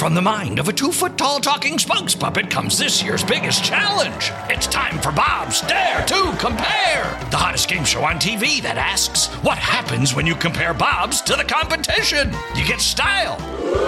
From the mind of a 2-foot-tall talking spokes puppet comes this year's biggest challenge. It's time for Bob's Dare to Compare, the hottest game show on TV that asks, what happens when you compare Bob's to the competition? You get style.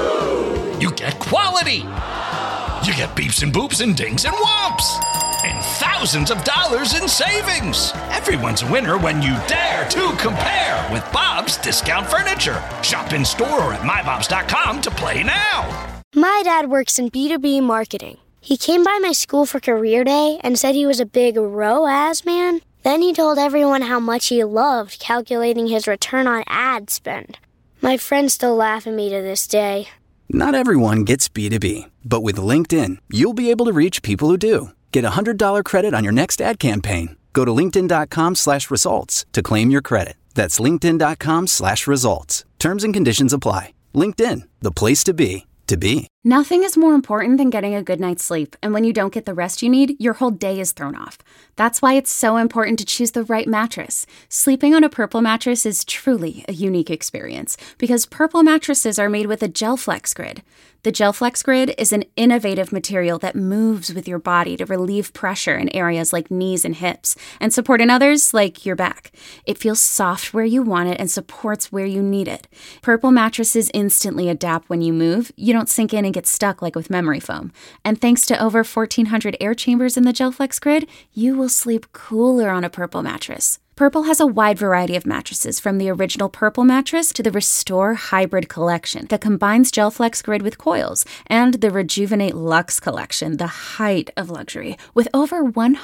You get quality. You get beeps and boops and dings and whomps. And thousands of dollars in savings. Everyone's a winner when you dare to compare with Bob's Discount Furniture. Shop in store or at mybobs.com to play now. My dad works in B2B marketing. He came by my school for career day and said he was a big ROAS man. Then he told everyone how much he loved calculating his return on ad spend. My friends still laugh at me to this day. Not everyone gets B2B, but with LinkedIn, you'll be able to reach people who do. Get a $100 credit on your next ad campaign. Go to linkedin.com/results to claim your credit. That's linkedin.com/results. Terms and conditions apply. LinkedIn, the place to be. Nothing is more important than getting a good night's sleep, and when you don't get the rest you need, your whole day is thrown off. That's why it's so important to choose the right mattress. Sleeping on a Purple mattress is truly a unique experience because Purple mattresses are made with a GelFlex Grid. The GelFlex Grid is an innovative material that moves with your body to relieve pressure in areas like knees and hips and support in others like your back. It feels soft where you want it and supports where you need it. Purple mattresses instantly adapt when you move. You don't sink in and get stuck like with memory foam. And thanks to over 1,400 air chambers in the GelFlex Grid, you will sleep cooler on a Purple mattress. Purple has a wide variety of mattresses, from the original Purple mattress to the Restore Hybrid collection that combines GelFlex Grid with coils, and the Rejuvenate Luxe collection, the height of luxury, with over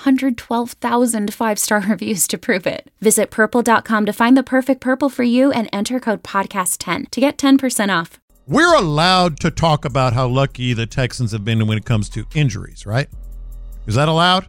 112,000 5-star reviews to prove it. Visit purple.com to find the perfect Purple for you and enter code podcast10 to get 10% off. We're allowed to talk about how lucky the Texans have been when it comes to injuries, right? Is that allowed?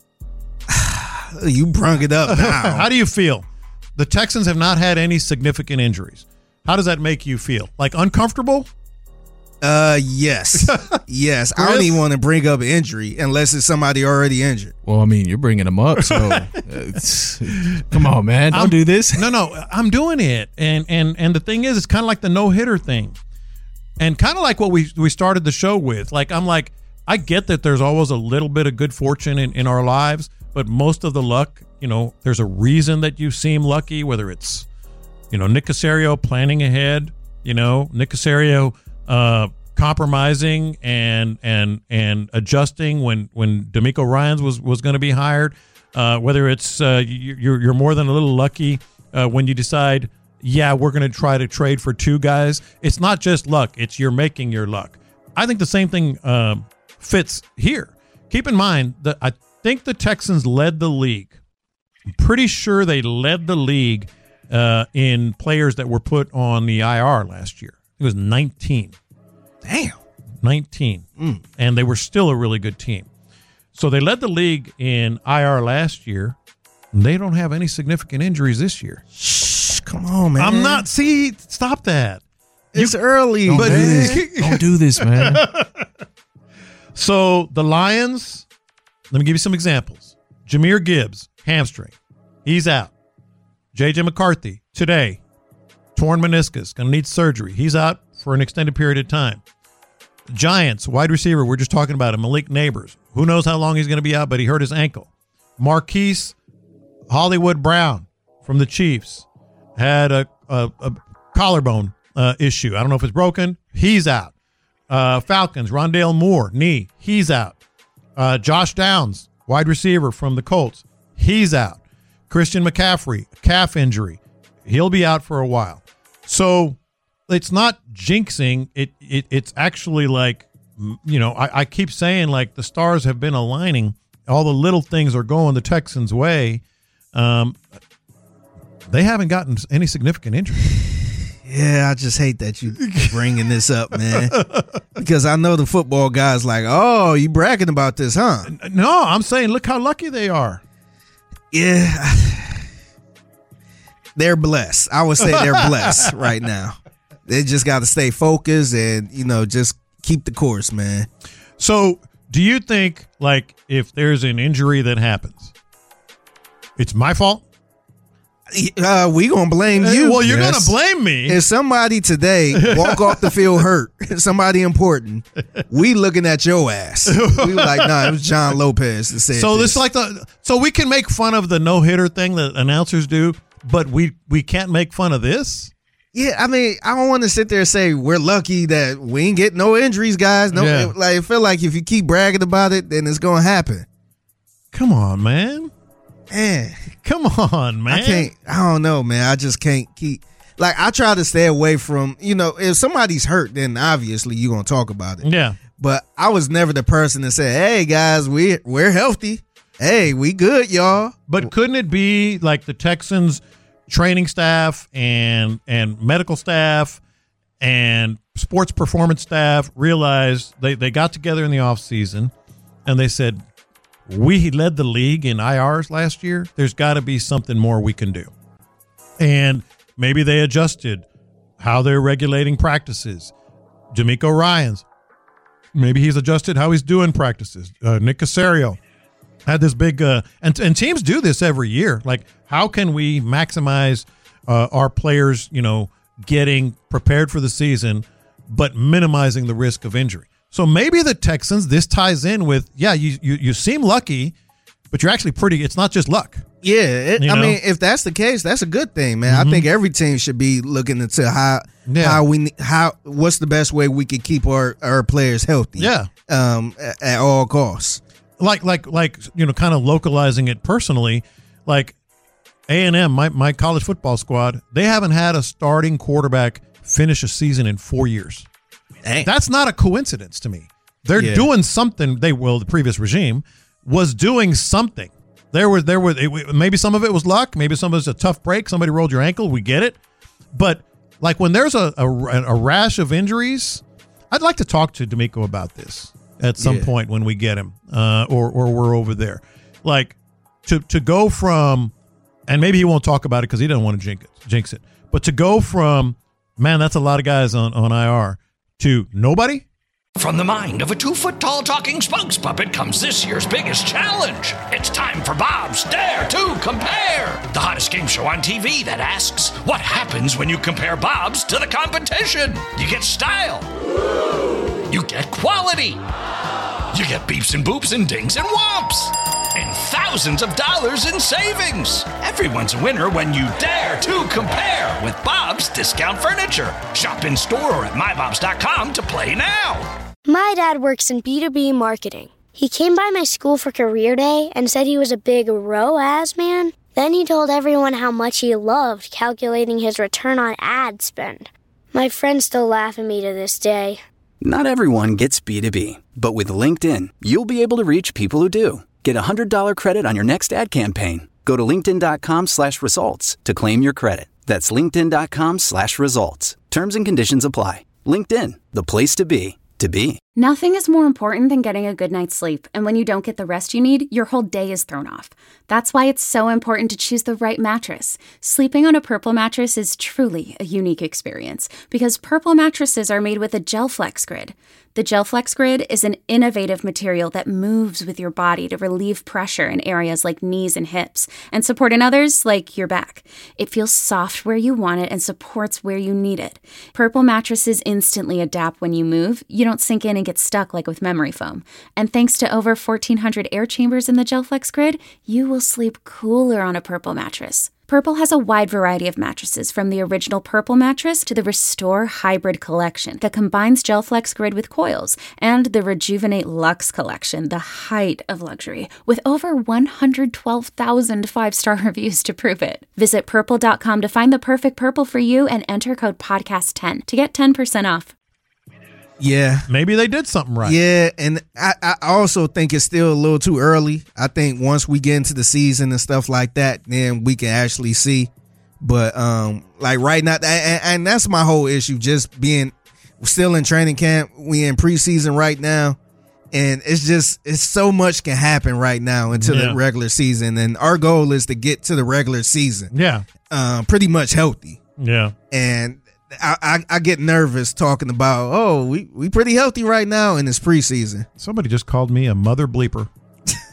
You brung it up now. How do you feel? The Texans have not had any significant injuries. How does that make you feel? Like uncomfortable? Yes. Yes. I don't even want to bring up injury unless it's somebody already injured. Well, I mean, you're bringing them up, so come on, man. Don't do this. No, I'm doing it. And the thing is, it's kind of like the no-hitter thing. And kind of like what we started the show with. Like, I get that there's always a little bit of good fortune in our lives, but most of the luck, there's a reason that you seem lucky, whether it's, Nick Caserio planning ahead, Nick Caserio compromising and adjusting when D'Amico Ryans was going to be hired, whether it's you're more than a little lucky when you decide, yeah, we're going to try to trade for two guys. It's not just luck. It's you're making your luck. I think the same thing fits here. Keep in mind that I think the Texans led the league. I'm pretty sure they led the league in players that were put on the IR last year. It was 19. Damn. 19. And they were still a really good team. So they led the league in IR last year. And they don't have any significant injuries this year. Shh, come on, man. I'm not. See, stop that. It's early. Don't do this, man. So the Lions, let me give you some examples. Jahmyr Gibbs, hamstring. He's out. J.J. McCarthy, today, torn meniscus, going to need surgery. He's out for an extended period of time. Giants, wide receiver, we're just talking about him, Malik Neighbors. Who knows how long he's going to be out, but he hurt his ankle. Marquise Hollywood Brown from the Chiefs had a collarbone issue. I don't know if it's broken. He's out. Falcons, Rondale Moore, knee. He's out. Josh Downs, wide receiver from the Colts. He's out. Christian McCaffrey, calf injury. He'll be out for a while. So it's not jinxing. It's actually like, I keep saying like the stars have been aligning. All the little things are going the Texans' way. They haven't gotten any significant injuries. Yeah, I just hate that you bringing this up, man. Because I know the football guys like, oh, you bragging about this, huh? No, I'm saying look how lucky they are. Yeah. They're blessed. I would say they're blessed right now. They just got to stay focused and, just keep the course, man. So do you think, like, if there's an injury that happens, it's my fault? We gonna blame you. Well, you're gonna blame me. If somebody today walk off the field hurt, somebody important, we looking at your ass. We were like, nah, it was John Lopez that said So this. this like so we can make fun of the no-hitter thing that announcers do, but we can't make fun of this. Yeah, I mean, I don't want to sit there and say we're lucky that we ain't get no injuries, guys. No, Yeah. like I feel like if you keep bragging about it, then it's gonna happen. Come on, man. Man, Come on, man. I don't know, man. I just can't keep. Like, I try to stay away from, if somebody's hurt, then obviously you're gonna talk about it. Yeah. But I was never the person that said, "Hey guys, we're healthy. Hey, we good, y'all." But couldn't it be like the Texans training staff and medical staff and sports performance staff realized they got together in the offseason and they said, we led the league in IRs last year. There's got to be something more we can do. And maybe they adjusted how they're regulating practices. D'Amico Ryans, maybe he's adjusted how he's doing practices. Nick Caserio had this big and teams do this every year. Like, how can we maximize our players, getting prepared for the season, but minimizing the risk of injury? So maybe the Texans, this ties in with, you seem lucky, but you're actually pretty. It's not just luck. Yeah, I mean, if that's the case, that's a good thing, man. I think every team should be looking into what's the best way we could keep our players healthy. Yeah, at all costs. Like kind of localizing it personally, like A&M, my college football squad, they haven't had a starting quarterback finish a season in 4 years. Dang. That's not a coincidence to me. They're doing something. The previous regime was doing something. Maybe some of it was luck. Maybe some of it was a tough break. Somebody rolled your ankle. We get it. But like when there's a rash of injuries, I'd like to talk to D'Amico about this at some point when we get him or we're over there. Like to go from, and maybe he won't talk about it because he doesn't want to jinx it. But to go from, man, that's a lot of guys on IR, to nobody? From the mind of a 2-foot-tall talking spokes puppet comes this year's biggest challenge. It's time for Bob's Dare to Compare, the hottest game show on TV that asks, what happens when you compare Bob's to the competition? You get style. You get quality. You get beeps and boops and dings and whomps. And thousands of dollars in savings. Everyone's a winner when you dare to compare with Bob's Discount Furniture. Shop in store or at mybobs.com to play now. My dad works in B2B marketing. He came by my school for career day and said he was a big ROAS man. Then he told everyone how much he loved calculating his return on ad spend. My friends still laugh at me to this day. Not everyone gets B2B, but with LinkedIn, you'll be able to reach people who do. Get a $100 credit on your next ad campaign. Go to linkedin.com/results to claim your credit. That's linkedin.com/results. Terms and conditions apply. LinkedIn, the place to be, to be. Nothing is more important than getting a good night's sleep, and when you don't get the rest you need, your whole day is thrown off. That's why it's so important to choose the right mattress. Sleeping on a Purple mattress is truly a unique experience, because Purple mattresses are made with a GelFlex Grid. The GelFlex Grid is an innovative material that moves with your body to relieve pressure in areas like knees and hips, and support in others like your back. It feels soft where you want it and supports where you need it. Purple mattresses instantly adapt when you move. You don't sink in and get stuck like with memory foam. And thanks to over 1,400 air chambers in the GelFlex Grid, you will sleep cooler on a Purple mattress. Purple has a wide variety of mattresses, from the original Purple mattress to the Restore Hybrid collection that combines GelFlex Grid with coils, and the Rejuvenate Luxe collection, the height of luxury, with over 112,000 5-star reviews to prove it. Visit purple.com to find the perfect Purple for you and enter code podcast10 to get 10% off. Yeah. Maybe they did something right. Yeah, and I also think it's still a little too early. I think once we get into the season and stuff like that, then we can actually see. But like right now, and that's my whole issue, just being still in training camp. We in preseason right now, and it's so much can happen right now until the regular season. And our goal is to get to the regular season. Yeah. Pretty much healthy. Yeah. And I get nervous talking about, we pretty healthy right now, and it's preseason. Somebody just called me a mother bleeper.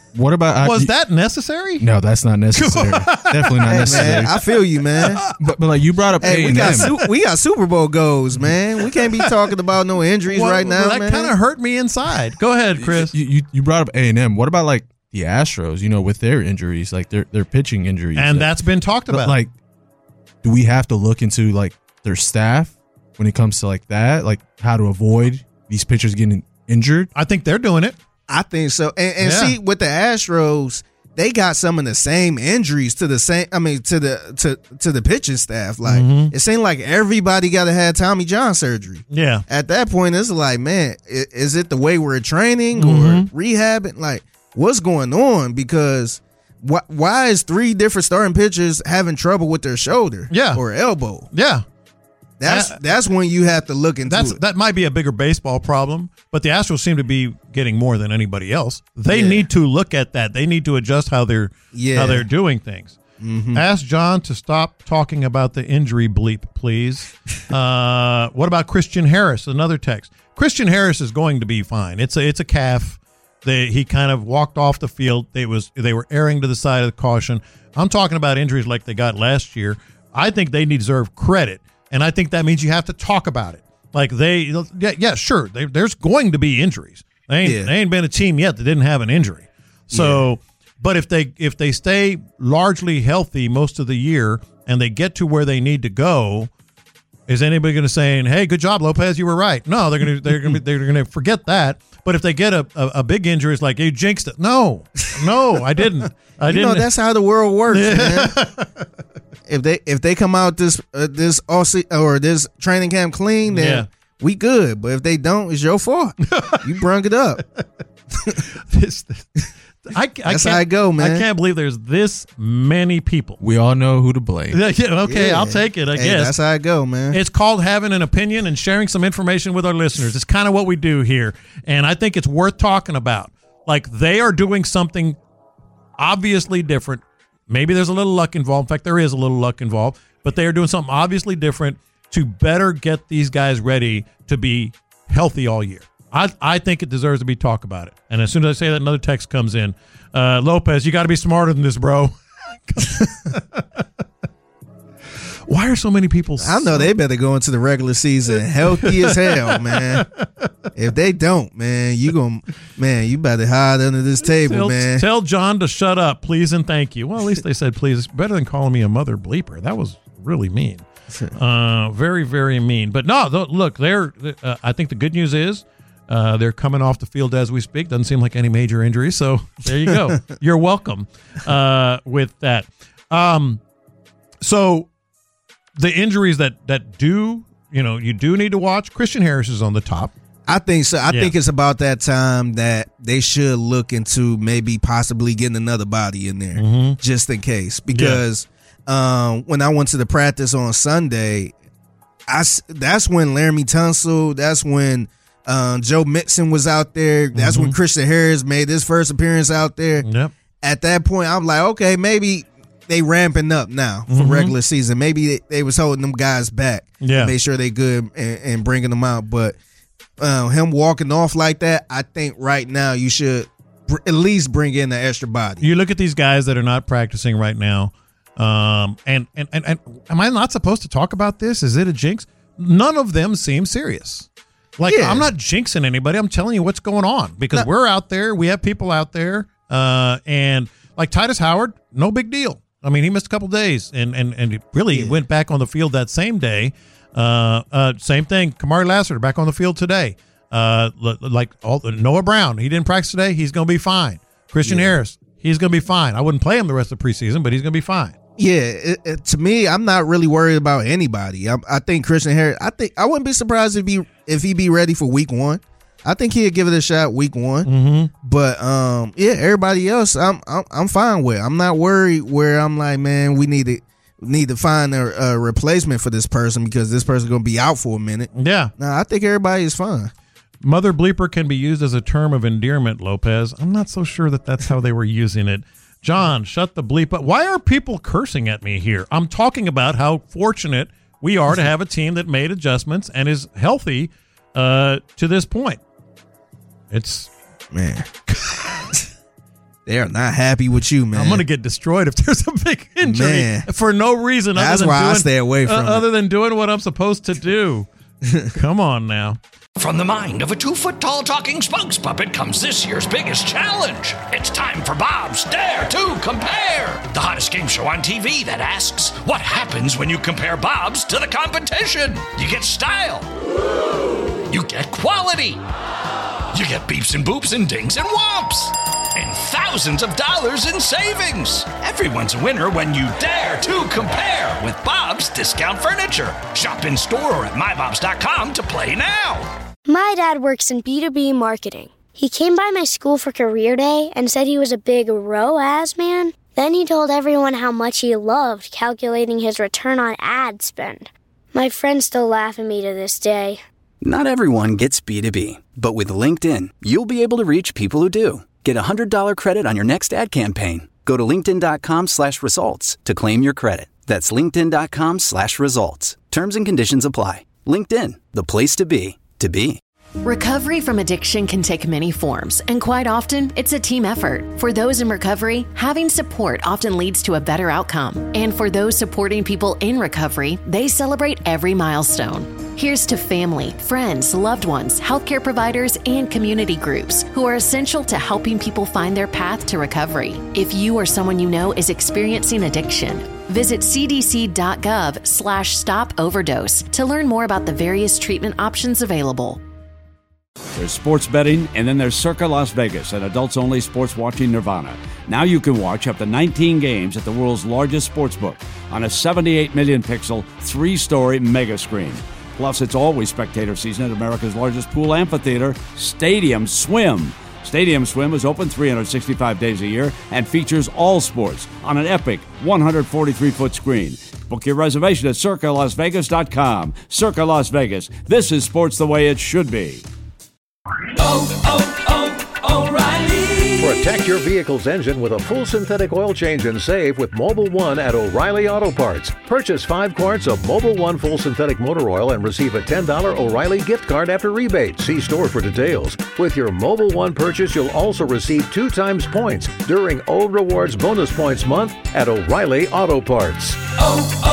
What about Was that necessary? No, that's not necessary. Definitely not necessary. Man, I feel you, man. But like you brought up Hey, A&M. we got Super Bowl goals, man. We can't be talking about no injuries right now, that man. kind of hurt me inside. Go ahead, Chris. You brought up A&M. What about like the Astros? You know, with their injuries, like their pitching injuries, And like, that's been talked about. Like, do we have to look into like their staff when it comes to like that, like how to avoid these pitchers getting injured? I think they're doing it. I think so. And see, with the Astros, they got some of the same injuries to the same. I mean, to the pitching staff. Like it seemed like everybody got to have Tommy John surgery. Yeah. At that point, it's like, man, is it the way we're training or rehabbing? Like, what's going on? Because why is 3 different starting pitchers having trouble with their shoulder? Or elbow? Yeah. That's when you have to look into it. That might be a bigger baseball problem, but the Astros seem to be getting more than anybody else. They need to look at that. They need to adjust how they're doing things. Ask John to stop talking about the injury bleep, please. What about Christian Harris? Another text. Christian Harris is going to be fine. It's a calf. He kind of walked off the field. They were erring to the side of the caution. I'm talking about injuries like they got last year. I think they deserve credit. And I think that means you have to talk about it. Like sure, there's going to be injuries. They ain't been a team yet that didn't have an injury. So, but if they stay largely healthy most of the year and they get to where they need to go, is anybody going to say, "Hey, good job, Lopez, you were right"? No, they're going to forget that. But if they get a big injury, it's like you jinxed it. No, I didn't. I didn't. You know, that's how the world works, man. If they come out this or this training camp clean, then we good. But if they don't, it's your fault. You brung it up. That's how I go, man. I can't believe there's this many people. We all know who to blame. Okay, I'll take it, I guess. That's how I go, man. It's called having an opinion and sharing some information with our listeners. It's kind of what we do here. And I think it's worth talking about. Like, they are doing something obviously different. Maybe there's a little luck involved. In fact, there is a little luck involved. But they are doing something obviously different to better get these guys ready to be healthy all year. I think it deserves to be talked about it. And as soon as I say that, another text comes in. Lopez, you got to be smarter than this, bro. Why are so many people? I know they better go into the regular season healthy as hell, man. If they don't, you better hide under this table, man. Tell John to shut up, please and thank you. Well, at least they said please. It's better than calling me a mother bleeper. That was really mean. Very, very mean. But no, look, I think the good news is they're coming off the field as we speak. Doesn't seem like any major injuries. So there you go. You're welcome with that. So the injuries that do, you do need to watch. Christian Harris is on the top. I think so. I think it's about that time that they should look into maybe possibly getting another body in there just in case. Because when I went to the practice on Sunday, that's when Laramie Tunsil, that's when Joe Mixon was out there. That's when Christian Harris made his first appearance out there. Yep. At that point, I'm like, okay, maybe they ramping up now for regular season. Maybe they was holding them guys back. Yeah. Make sure they good and bringing them out. But him walking off like that, I think right now you should at least bring in the extra body. You look at these guys that are not practicing right now. And am I not supposed to talk about this? Is it a jinx? None of them seem serious. I'm not jinxing anybody. I'm telling you what's going on because we're out there. We have people out there. And like Titus Howard, no big deal. I mean, he missed a couple days and he really went back on the field that same day. Same thing. Kamari Lassiter back on the field today. Noah Brown, he didn't practice today. He's going to be fine. Christian Harris, he's going to be fine. I wouldn't play him the rest of the preseason, but he's going to be fine. Yeah, to me, I'm not really worried about anybody. I think Christian Harris. I wouldn't be surprised if he be ready for week 1. I think he'd give it a shot week 1. But everybody else, I'm fine with. I'm not worried. Where I'm like, man, we need to find a replacement for this person because this person's gonna be out for a minute. Yeah. No, I think everybody is fine. Mother bleeper can be used as a term of endearment, Lopez. I'm not so sure that's how they were using it. John, shut the bleep up. Why are people cursing at me here? I'm talking about how fortunate we are to have a team that made adjustments and is healthy to this point. It's man. They are not happy with you, man. I'm gonna get destroyed if there's a big injury Man. for no reason. That's why I stay away from it. Other than doing what I'm supposed to do. Come on now. From the mind of a 2-foot-tall talking spokes puppet comes this year's biggest challenge. It's time for Bob's Dare to Compare, the hottest game show on TV that asks, what happens when you compare Bob's to the competition? You get style. You get quality. You get beeps and boops and dings and whomps. And thousands of dollars in savings. Everyone's a winner when you dare to compare with Bob's Discount Furniture. Shop in store or at mybobs.com to play now. My dad works in B2B marketing. He came by my school for career day and said he was a big ROAS man. Then he told everyone how much he loved calculating his return on ad spend. My friends still laugh at me to this day. Not everyone gets B2B, but with LinkedIn, you'll be able to reach people who do. Get a $100 credit on your next ad campaign. Go to linkedin.com/results to claim your credit. That's linkedin.com/results. Terms and conditions apply. LinkedIn, the place to be, to be. Recovery from addiction can take many forms, and quite often, it's a team effort. For those in recovery, having support often leads to a better outcome. And for those supporting people in recovery, they celebrate every milestone. Here's to family, friends, loved ones, healthcare providers, and community groups who are essential to helping people find their path to recovery. If you or someone you know is experiencing addiction, visit cdc.gov/stop-overdose to learn more about the various treatment options available. There's sports betting, and then there's Circa Las Vegas, an adults-only sports watching nirvana. Now you can watch up to 19 games at the world's largest sportsbook on a 78 million pixel, 3-story mega screen. Plus, it's always spectator season at America's largest pool amphitheater, Stadium Swim. Stadium Swim is open 365 days a year and features all sports on an epic 143-foot screen. Book your reservation at CircaLasVegas.com. Circa Las Vegas. This is sports the way it should be. O'Reilly. Protect your vehicle's engine with a full synthetic oil change and save with Mobil 1 at O'Reilly Auto Parts. Purchase 5 quarts of Mobil 1 full synthetic motor oil and receive a $10 O'Reilly gift card after rebate. See store for details. With your Mobil 1 purchase, you'll also receive 2 times points during O Rewards Bonus Points Month at O'Reilly Auto Parts.